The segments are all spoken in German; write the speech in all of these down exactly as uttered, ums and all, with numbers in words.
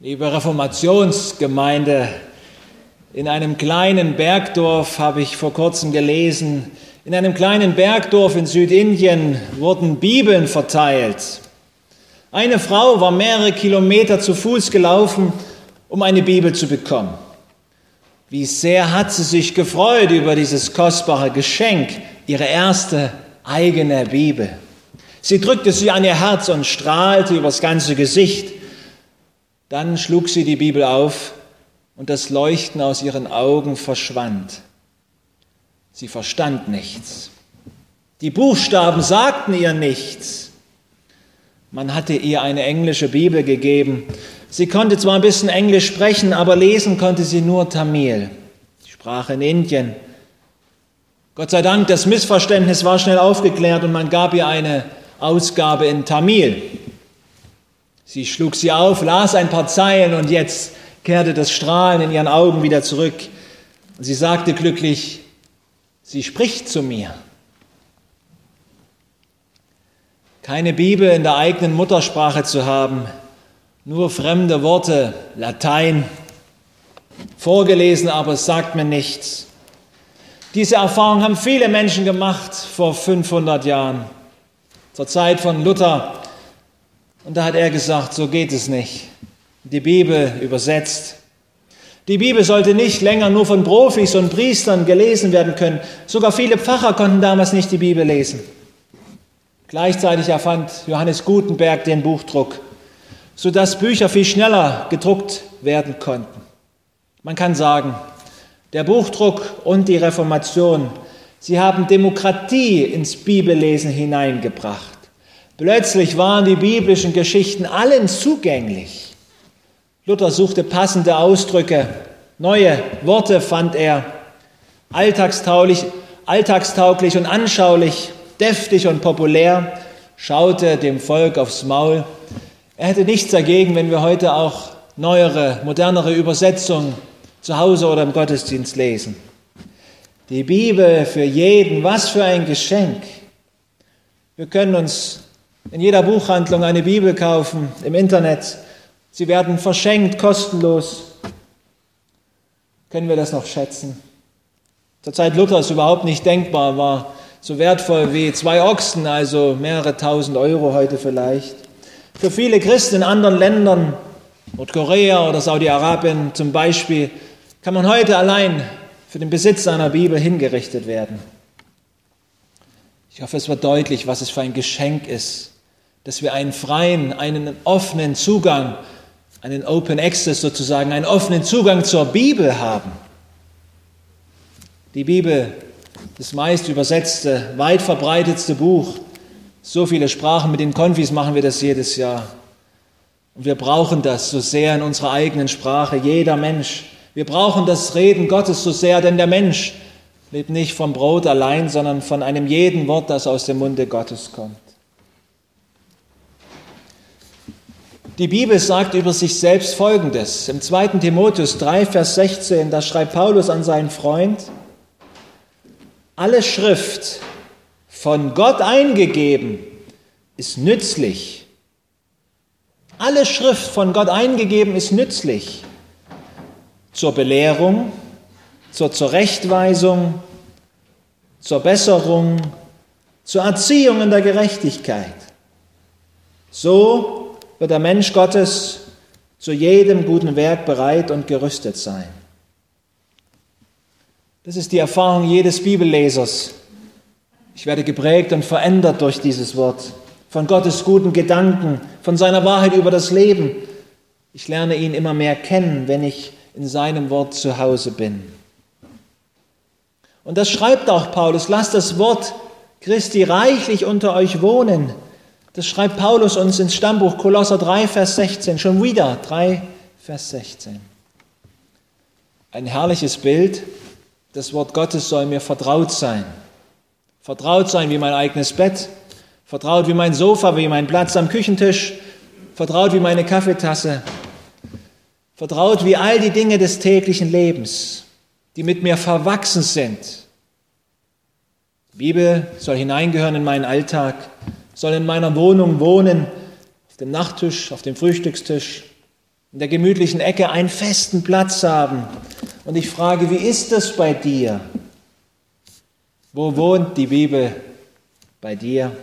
Liebe Reformationsgemeinde, in einem kleinen Bergdorf habe ich vor kurzem gelesen, in einem kleinen Bergdorf in Südindien wurden Bibeln verteilt. Eine Frau war mehrere Kilometer zu Fuß gelaufen, um eine Bibel zu bekommen. Wie sehr hat sie sich gefreut über dieses kostbare Geschenk, ihre erste eigene Bibel. Sie drückte sie an ihr Herz und strahlte übers ganze Gesicht. Dann schlug sie die Bibel auf und das Leuchten aus ihren Augen verschwand. Sie verstand nichts. Die Buchstaben sagten ihr nichts. Man hatte ihr eine englische Bibel gegeben. Sie konnte zwar ein bisschen Englisch sprechen, aber lesen konnte sie nur Tamil, die Sprache in Indien. Gott sei Dank, das Missverständnis war schnell aufgeklärt und man gab ihr eine Ausgabe in Tamil. Sie schlug sie auf, las ein paar Zeilen und jetzt kehrte das Strahlen in ihren Augen wieder zurück. Und sie sagte glücklich, sie spricht zu mir. Keine Bibel in der eigenen Muttersprache zu haben, nur fremde Worte, Latein, vorgelesen, aber es sagt mir nichts. Diese Erfahrung haben viele Menschen gemacht vor fünfhundert Jahren, zur Zeit von Luther. Und da hat er gesagt, so geht es nicht. Die Bibel übersetzt. Die Bibel sollte nicht länger nur von Profis und Priestern gelesen werden können. Sogar viele Pfarrer konnten damals nicht die Bibel lesen. Gleichzeitig erfand Johannes Gutenberg den Buchdruck, sodass Bücher viel schneller gedruckt werden konnten. Man kann sagen, der Buchdruck und die Reformation, sie haben Demokratie ins Bibellesen hineingebracht. Plötzlich waren die biblischen Geschichten allen zugänglich. Luther suchte passende Ausdrücke, neue Worte fand er, alltagstauglich, alltagstauglich und anschaulich, deftig und populär, schaute dem Volk aufs Maul. Er hätte nichts dagegen, wenn wir heute auch neuere, modernere Übersetzungen zu Hause oder im Gottesdienst lesen. Die Bibel für jeden, was für ein Geschenk. Wir können uns in jeder Buchhandlung eine Bibel kaufen, im Internet. Sie werden verschenkt, kostenlos. Können wir das noch schätzen? Zur Zeit Luthers überhaupt nicht denkbar, war so wertvoll wie zwei Ochsen, also mehrere tausend Euro heute vielleicht. Für viele Christen in anderen Ländern, Nordkorea oder Saudi-Arabien zum Beispiel, kann man heute allein für den Besitz einer Bibel hingerichtet werden. Ich hoffe, es wird deutlich, was es für ein Geschenk ist, dass wir einen freien, einen offenen Zugang, einen Open Access sozusagen, einen offenen Zugang zur Bibel haben. Die Bibel, das meist übersetzte, weit verbreitetste Buch. So viele Sprachen, mit den Konfis machen wir das jedes Jahr. Und wir brauchen das so sehr in unserer eigenen Sprache, jeder Mensch. Wir brauchen das Reden Gottes so sehr, denn der Mensch lebt nicht vom Brot allein, sondern von einem jeden Wort, das aus dem Munde Gottes kommt. Die Bibel sagt über sich selbst Folgendes. Im zweiten Timotheus drei, Vers sechzehn, da schreibt Paulus an seinen Freund, alle Schrift von Gott eingegeben ist nützlich. Alle Schrift von Gott eingegeben ist nützlich. Zur Belehrung, zur Zurechtweisung, zur Besserung, zur Erziehung in der Gerechtigkeit. So wird der Mensch Gottes zu jedem guten Werk bereit und gerüstet sein. Das ist die Erfahrung jedes Bibellesers. Ich werde geprägt und verändert durch dieses Wort, von Gottes guten Gedanken, von seiner Wahrheit über das Leben. Ich lerne ihn immer mehr kennen, wenn ich in seinem Wort zu Hause bin. Und das schreibt auch Paulus, lasst das Wort Christi reichlich unter euch wohnen. Das schreibt Paulus uns ins Stammbuch Kolosser drei, Vers sechzehn, schon wieder drei, Vers sechzehn. Ein herrliches Bild, das Wort Gottes soll mir vertraut sein. Vertraut sein wie mein eigenes Bett, vertraut wie mein Sofa, wie mein Platz am Küchentisch, vertraut wie meine Kaffeetasse, vertraut wie all die Dinge des täglichen Lebens, die mit mir verwachsen sind. Die Bibel soll hineingehören in meinen Alltag, soll in meiner Wohnung wohnen, auf dem Nachttisch, auf dem Frühstückstisch. in der gemütlichen Ecke einen festen Platz haben. Und ich frage, wie ist das bei dir? Wo wohnt die Bibel bei dir?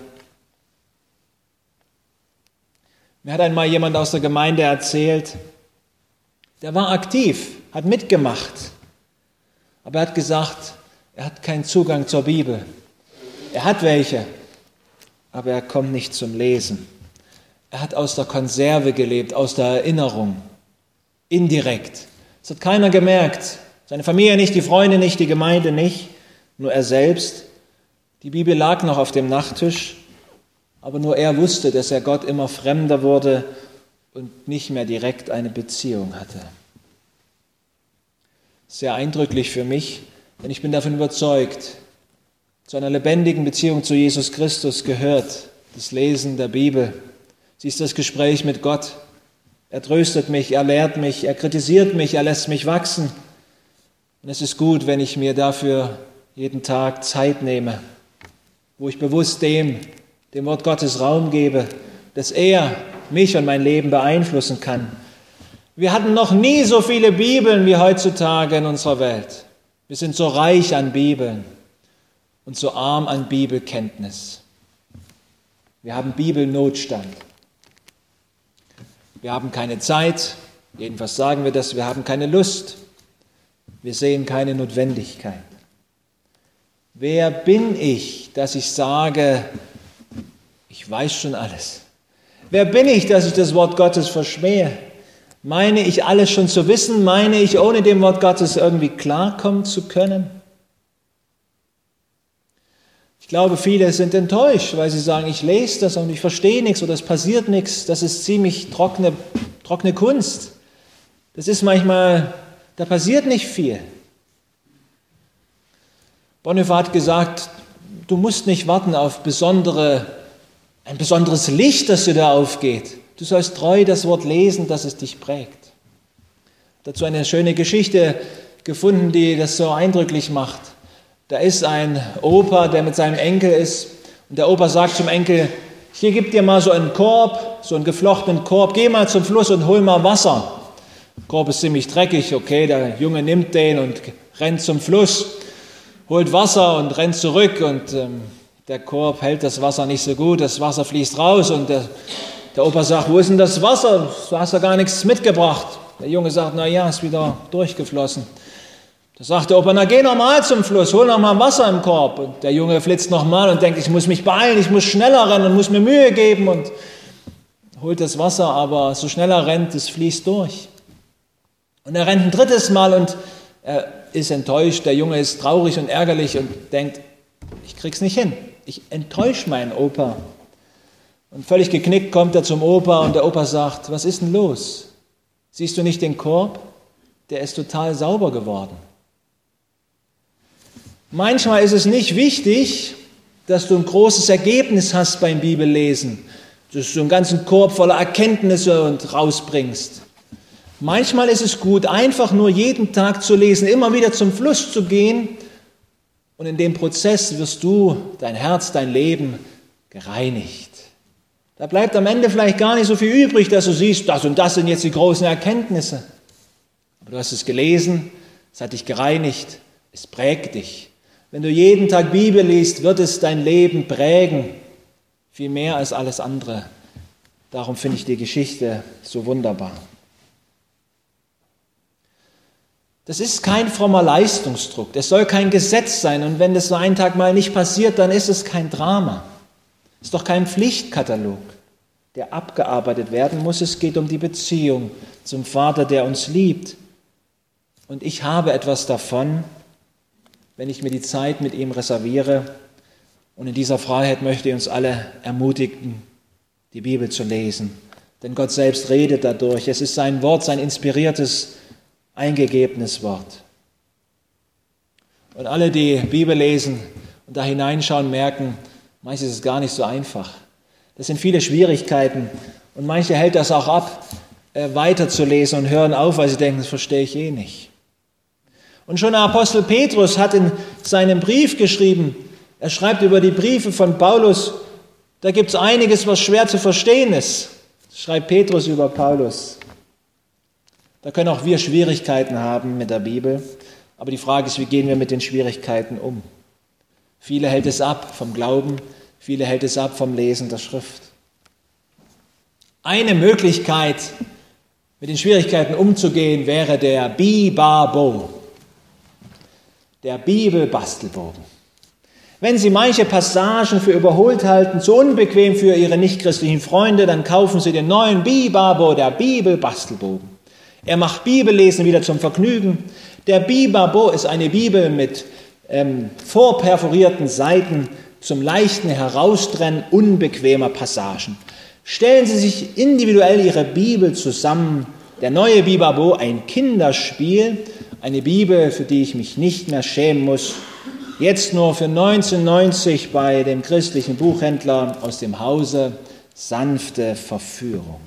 Mir hat einmal jemand aus der Gemeinde erzählt, der war aktiv, hat mitgemacht, aber er hat gesagt, er hat keinen Zugang zur Bibel. Er hat welche, aber er kommt nicht zum Lesen. Er hat aus der Konserve gelebt, aus der Erinnerung, indirekt. Das hat keiner gemerkt, seine Familie nicht, die Freunde nicht, die Gemeinde nicht, nur er selbst. Die Bibel lag noch auf dem Nachttisch, aber nur er wusste, dass er Gott immer fremder wurde und nicht mehr direkt eine Beziehung hatte. Sehr eindrücklich für mich, denn ich bin davon überzeugt, zu einer lebendigen Beziehung zu Jesus Christus gehört das Lesen der Bibel. Sie ist das Gespräch mit Gott. Er tröstet mich, er lehrt mich, er kritisiert mich, er lässt mich wachsen. Und es ist gut, wenn ich mir dafür jeden Tag Zeit nehme, wo ich bewusst dem, dem Wort Gottes Raum gebe, dass er mich und mein Leben beeinflussen kann. Wir hatten noch nie so viele Bibeln wie heutzutage in unserer Welt. Wir sind so reich an Bibeln und so arm an Bibelkenntnis. Wir haben Bibelnotstand. Wir haben keine Zeit, jedenfalls sagen wir das, wir haben keine Lust. Wir sehen keine Notwendigkeit. Wer bin ich, dass ich sage, ich weiß schon alles? Wer bin ich, dass ich das Wort Gottes verschmähe? Meine ich alles schon zu wissen? Meine ich, ohne dem Wort Gottes irgendwie klarkommen zu können? Ich glaube, viele sind enttäuscht, weil sie sagen, ich lese das und ich verstehe nichts oder es passiert nichts. Das ist ziemlich trockene, trockene Kunst. Das ist manchmal, da passiert nicht viel. Bonhoeffer hat gesagt, du musst nicht warten auf besondere, ein besonderes Licht, das dir da aufgeht. Du sollst treu das Wort lesen, dass es dich prägt. Dazu eine schöne Geschichte gefunden, die das so eindrücklich macht. Da ist ein Opa, der mit seinem Enkel ist, und der Opa sagt zum Enkel, hier gib dir mal so einen Korb, so einen geflochtenen Korb, geh mal zum Fluss und hol mal Wasser. Der Korb ist ziemlich dreckig, okay, der Junge nimmt den und rennt zum Fluss, holt Wasser und rennt zurück und ähm, der Korb hält das Wasser nicht so gut, das Wasser fließt raus und der, der Opa sagt, wo ist denn das Wasser? Du hast ja gar nichts mitgebracht. Der Junge sagt, na ja, ist wieder durchgeflossen. Da sagt der Opa, na geh nochmal zum Fluss, hol nochmal Wasser im Korb. Und der Junge flitzt nochmal und denkt, ich muss mich beeilen, ich muss schneller rennen und muss mir Mühe geben und holt das Wasser, aber so schnell er rennt, es fließt durch. Und er rennt ein drittes Mal und er ist enttäuscht, der Junge ist traurig und ärgerlich und denkt, ich krieg's nicht hin, ich enttäusche meinen Opa. Und völlig geknickt kommt er zum Opa und der Opa sagt, was ist denn los? Siehst du nicht den Korb? Der ist total sauber geworden. Manchmal ist es nicht wichtig, dass du ein großes Ergebnis hast beim Bibellesen, dass du einen ganzen Korb voller Erkenntnisse und rausbringst. Manchmal ist es gut, einfach nur jeden Tag zu lesen, immer wieder zum Fluss zu gehen und in dem Prozess wirst du, dein Herz, dein Leben gereinigt. Da bleibt am Ende vielleicht gar nicht so viel übrig, dass du siehst, das und das sind jetzt die großen Erkenntnisse. Aber du hast es gelesen, es hat dich gereinigt, es prägt dich. Wenn du jeden Tag Bibel liest, wird es dein Leben prägen, viel mehr als alles andere. Darum finde ich die Geschichte so wunderbar. Das ist kein frommer Leistungsdruck, das soll kein Gesetz sein und wenn das so einen Tag mal nicht passiert, dann ist es kein Drama. Es ist doch kein Pflichtkatalog, der abgearbeitet werden muss. Es geht um die Beziehung zum Vater, der uns liebt. Und ich habe etwas davon, wenn ich mir die Zeit mit ihm reserviere. Und in dieser Freiheit möchte ich uns alle ermutigen, die Bibel zu lesen. Denn Gott selbst redet dadurch. Es ist sein Wort, sein inspiriertes, eingegebenes Wort. Und alle, die Bibel lesen und da hineinschauen, merken, manches ist es gar nicht so einfach. Das sind viele Schwierigkeiten. Und manche hält das auch ab, weiterzulesen und hören auf, weil sie denken, das verstehe ich eh nicht. Und schon der Apostel Petrus hat in seinem Brief geschrieben, er schreibt über die Briefe von Paulus, da gibt es einiges, was schwer zu verstehen ist. Das schreibt Petrus über Paulus. Da können auch wir Schwierigkeiten haben mit der Bibel. Aber die Frage ist, wie gehen wir mit den Schwierigkeiten um? Viele hält es ab vom Glauben, viele hält es ab vom Lesen der Schrift. Eine Möglichkeit, mit den Schwierigkeiten umzugehen, wäre der Bibabo, der Bibelbastelbogen. Wenn Sie manche Passagen für überholt halten, zu unbequem für Ihre nichtchristlichen Freunde, dann kaufen Sie den neuen Bibabo, der Bibelbastelbogen. Er macht Bibellesen wieder zum Vergnügen. Der Bibabo ist eine Bibel mit ähm, vorperforierten Seiten zum leichten Heraustrennen unbequemer Passagen. Stellen Sie sich individuell Ihre Bibel zusammen. Der neue Bibabo, ein Kinderspiel, eine Bibel, für die ich mich nicht mehr schämen muss. Jetzt nur für neunzehnhundertneunzig bei dem christlichen Buchhändler aus dem Hause Sanfte Verführung.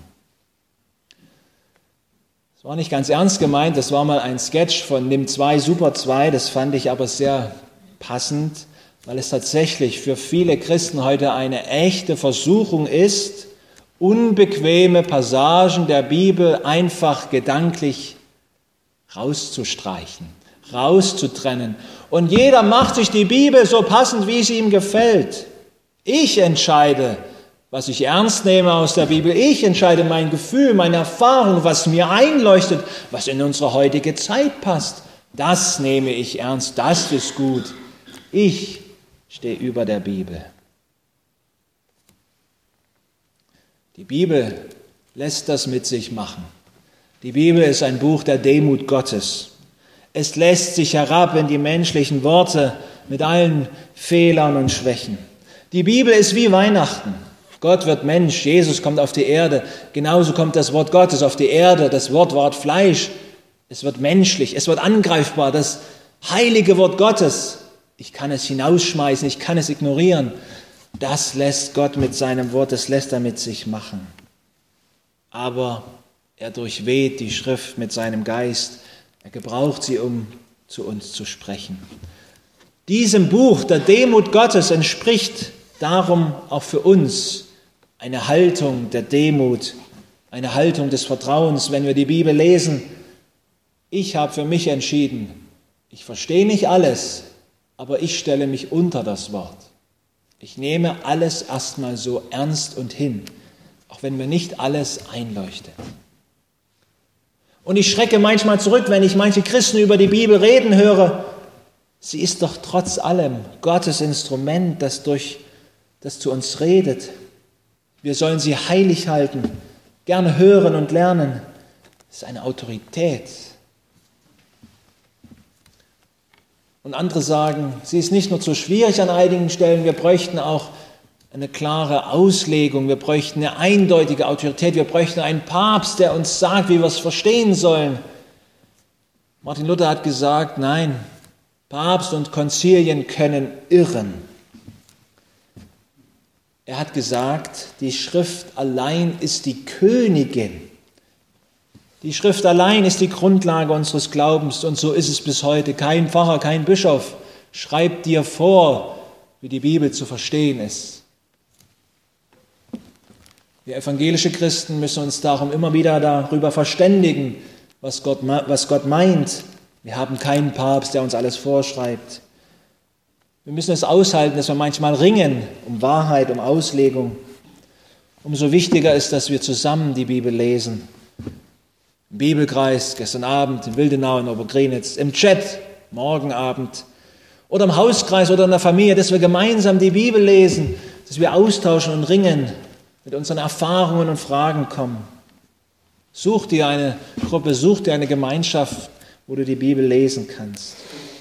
Das war nicht ganz ernst gemeint, das war mal ein Sketch von Nimm zwei, Super zwei, das fand ich aber sehr passend, weil es tatsächlich für viele Christen heute eine echte Versuchung ist, unbequeme Passagen der Bibel einfach gedanklich rauszustreichen, rauszutrennen. Und jeder macht sich die Bibel so passend, wie es ihm gefällt. Ich entscheide, was ich ernst nehme aus der Bibel. Ich entscheide mein Gefühl, meine Erfahrung, was mir einleuchtet, was in unsere heutige Zeit passt. Das nehme ich ernst, das ist gut. Ich stehe über der Bibel. Die Bibel lässt das mit sich machen. Die Bibel ist ein Buch der Demut Gottes. Es lässt sich herab in die menschlichen Worte mit allen Fehlern und Schwächen. Die Bibel ist wie Weihnachten. Gott wird Mensch, Jesus kommt auf die Erde. Genauso kommt das Wort Gottes auf die Erde. Das Wort ward Fleisch. Es wird menschlich, es wird angreifbar. Das heilige Wort Gottes, ich kann es hinausschmeißen, ich kann es ignorieren. Das lässt Gott mit seinem Wort, das lässt er mit sich machen. Aber er durchweht die Schrift mit seinem Geist. Er gebraucht sie, um zu uns zu sprechen. Diesem Buch der Demut Gottes entspricht darum auch für uns eine Haltung der Demut, eine Haltung des Vertrauens, wenn wir die Bibel lesen. Ich habe für mich entschieden, ich verstehe nicht alles, aber ich stelle mich unter das Wort. Ich nehme alles erstmal so ernst und hin, auch wenn mir nicht alles einleuchtet. Und ich schrecke manchmal zurück, wenn ich manche Christen über die Bibel reden höre. Sie ist doch trotz allem Gottes Instrument, das durch das zu uns redet. Wir sollen sie heilig halten, gerne hören und lernen. Das ist eine Autorität. Und andere sagen, sie ist nicht nur zu schwierig an einigen Stellen, wir bräuchten auch eine klare Auslegung, wir bräuchten eine eindeutige Autorität, wir bräuchten einen Papst, der uns sagt, wie wir es verstehen sollen. Martin Luther hat gesagt, nein, Papst und Konzilien können irren. Er hat gesagt, die Schrift allein ist die Königin. Die Schrift allein ist die Grundlage unseres Glaubens und so ist es bis heute. Kein Pfarrer, kein Bischof schreibt dir vor, wie die Bibel zu verstehen ist. Wir evangelische Christen müssen uns darum immer wieder darüber verständigen, was Gott, was Gott meint. Wir haben keinen Papst, der uns alles vorschreibt. Wir müssen es aushalten, dass wir manchmal ringen um Wahrheit, um Auslegung. Umso wichtiger ist, dass wir zusammen die Bibel lesen. Im Bibelkreis, gestern Abend in Wildenau, in Obergrenitz, im Chat, morgen Abend oder im Hauskreis oder in der Familie, dass wir gemeinsam die Bibel lesen, dass wir austauschen und ringen, mit unseren Erfahrungen und Fragen kommen. Such dir eine Gruppe, such dir eine Gemeinschaft, wo du die Bibel lesen kannst.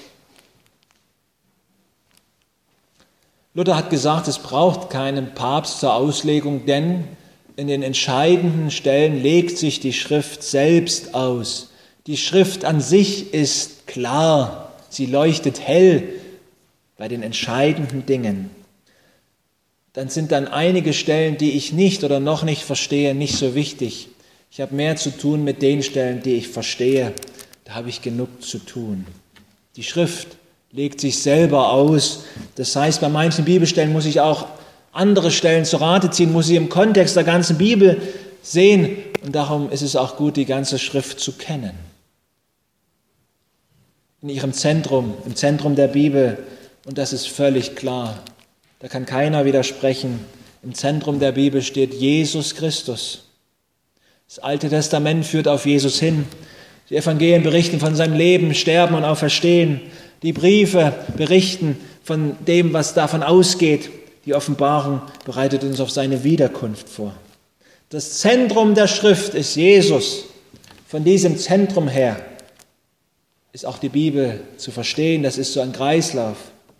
Luther hat gesagt, es braucht keinen Papst zur Auslegung, denn in den entscheidenden Stellen legt sich die Schrift selbst aus. Die Schrift an sich ist klar, sie leuchtet hell bei den entscheidenden Dingen. Dann sind dann einige Stellen, die ich nicht oder noch nicht verstehe, nicht so wichtig. Ich habe mehr zu tun mit den Stellen, die ich verstehe. Da habe ich genug zu tun. Die Schrift legt sich selber aus. Das heißt, bei manchen Bibelstellen muss ich auch andere Stellen zu Rate ziehen, muss ich im Kontext der ganzen Bibel sehen. Und darum ist es auch gut, die ganze Schrift zu kennen. In ihrem Zentrum, im Zentrum der Bibel, und das ist völlig klar, da kann keiner widersprechen, im Zentrum der Bibel steht Jesus Christus. Das Alte Testament führt auf Jesus hin. Die Evangelien berichten von seinem Leben, Sterben und Auferstehen. Die Briefe berichten von dem, was davon ausgeht. Die Offenbarung bereitet uns auf seine Wiederkunft vor. Das Zentrum der Schrift ist Jesus. Von diesem Zentrum her ist auch die Bibel zu verstehen. Das ist so ein Kreislauf.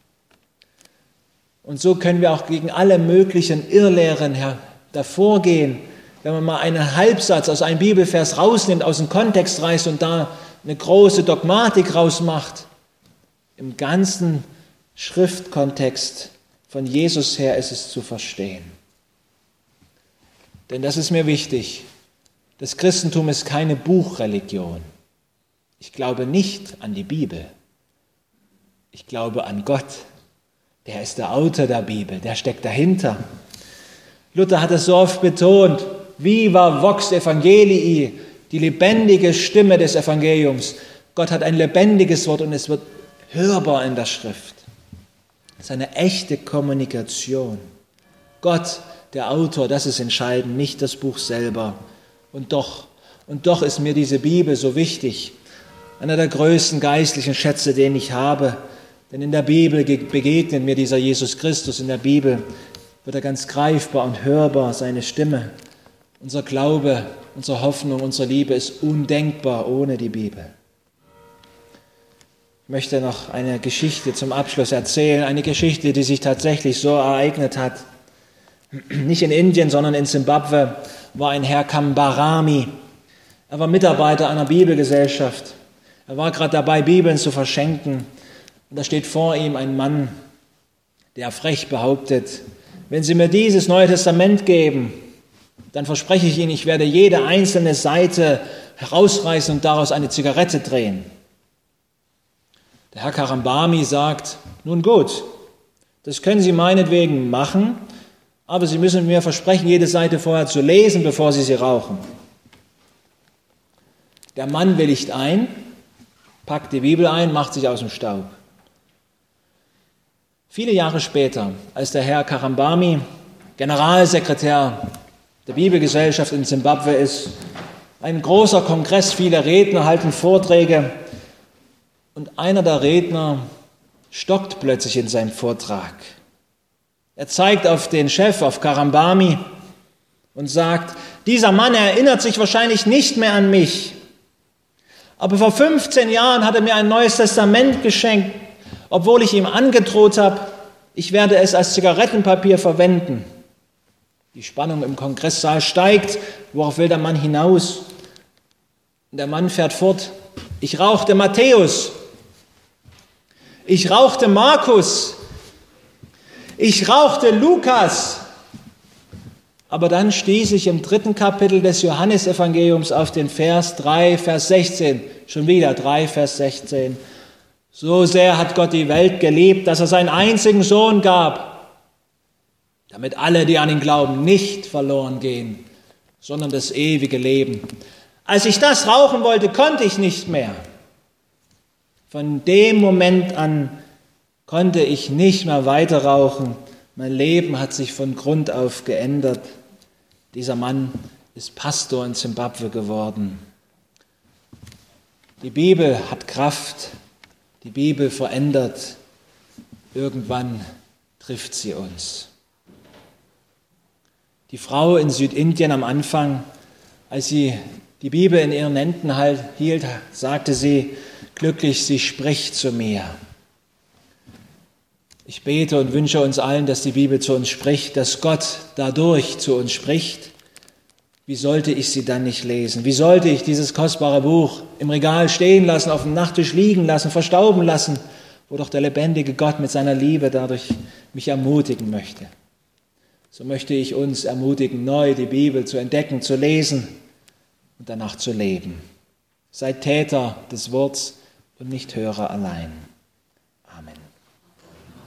Und so können wir auch gegen alle möglichen Irrlehren hervorgehen. Wenn man mal einen Halbsatz aus einem Bibelvers rausnimmt, aus dem Kontext reißt und da eine große Dogmatik rausmacht, im ganzen Schriftkontext von Jesus her ist es zu verstehen. Denn das ist mir wichtig. Das Christentum ist keine Buchreligion. Ich glaube nicht an die Bibel. Ich glaube an Gott. Der ist der Autor der Bibel, der steckt dahinter. Luther hat es so oft betont, Viva vox evangelii, die lebendige Stimme des Evangeliums. Gott hat ein lebendiges Wort und es wird hörbar in der Schrift. Es ist eine echte Kommunikation. Gott, der Autor, das ist entscheidend, nicht das Buch selber. Und doch, und doch ist mir diese Bibel so wichtig. Einer der größten geistlichen Schätze, den ich habe. Denn in der Bibel begegnet mir dieser Jesus Christus. In der Bibel wird er ganz greifbar und hörbar, seine Stimme. Unser Glaube, unsere Hoffnung, unsere Liebe ist undenkbar ohne die Bibel. Ich möchte noch eine Geschichte zum Abschluss erzählen. Eine Geschichte, die sich tatsächlich so ereignet hat. Nicht in Indien, sondern in Simbabwe war ein Herr Kambarami. Er war Mitarbeiter einer Bibelgesellschaft. Er war gerade dabei, Bibeln zu verschenken. Und da steht vor ihm ein Mann, der frech behauptet, wenn Sie mir dieses Neue Testament geben, dann verspreche ich Ihnen, ich werde jede einzelne Seite herausreißen und daraus eine Zigarette drehen. Der Herr Karambami sagt, nun gut, das können Sie meinetwegen machen, aber Sie müssen mir versprechen, jede Seite vorher zu lesen, bevor Sie sie rauchen. Der Mann willigt ein, packt die Bibel ein, macht sich aus dem Staub. Viele Jahre später, als der Herr Karambami Generalsekretär der Bibelgesellschaft in Simbabwe ist, ein großer Kongress, viele Redner halten Vorträge und einer der Redner stockt plötzlich in seinem Vortrag. Er zeigt auf den Chef, auf Karambami und sagt, dieser Mann erinnert sich wahrscheinlich nicht mehr an mich, aber vor fünfzehn Jahren hat er mir ein neues Testament geschenkt, obwohl ich ihm angedroht habe, ich werde es als Zigarettenpapier verwenden. Die Spannung im Kongresssaal steigt. Worauf will der Mann hinaus? Und der Mann fährt fort. Ich rauchte Matthäus. Ich rauchte Markus. Ich rauchte Lukas. Aber dann stieß ich im dritten Kapitel des Johannesevangeliums auf den Vers drei, Vers sechzehn. Schon wieder drei, Vers sechzehn. So sehr hat Gott die Welt geliebt, dass er seinen einzigen Sohn gab, damit alle, die an ihn glauben, nicht verloren gehen, sondern das ewige Leben. Als ich das rauchen wollte, konnte ich nicht mehr. Von dem Moment an konnte ich nicht mehr weiter rauchen. Mein Leben hat sich von Grund auf geändert. Dieser Mann ist Pastor in Simbabwe geworden. Die Bibel hat Kraft. Die Bibel verändert. Irgendwann trifft sie uns. Die Frau in Südindien am Anfang, als sie die Bibel in ihren Händen hielt, sagte sie, glücklich, sie spricht zu mir. Ich bete und wünsche uns allen, dass die Bibel zu uns spricht, dass Gott dadurch zu uns spricht. Wie sollte ich sie dann nicht lesen? Wie sollte ich dieses kostbare Buch im Regal stehen lassen, auf dem Nachttisch liegen lassen, verstauben lassen, wo doch der lebendige Gott mit seiner Liebe dadurch mich ermutigen möchte? So möchte ich uns ermutigen, neu die Bibel zu entdecken, zu lesen und danach zu leben. Seid Täter des Wortes und nicht Hörer allein.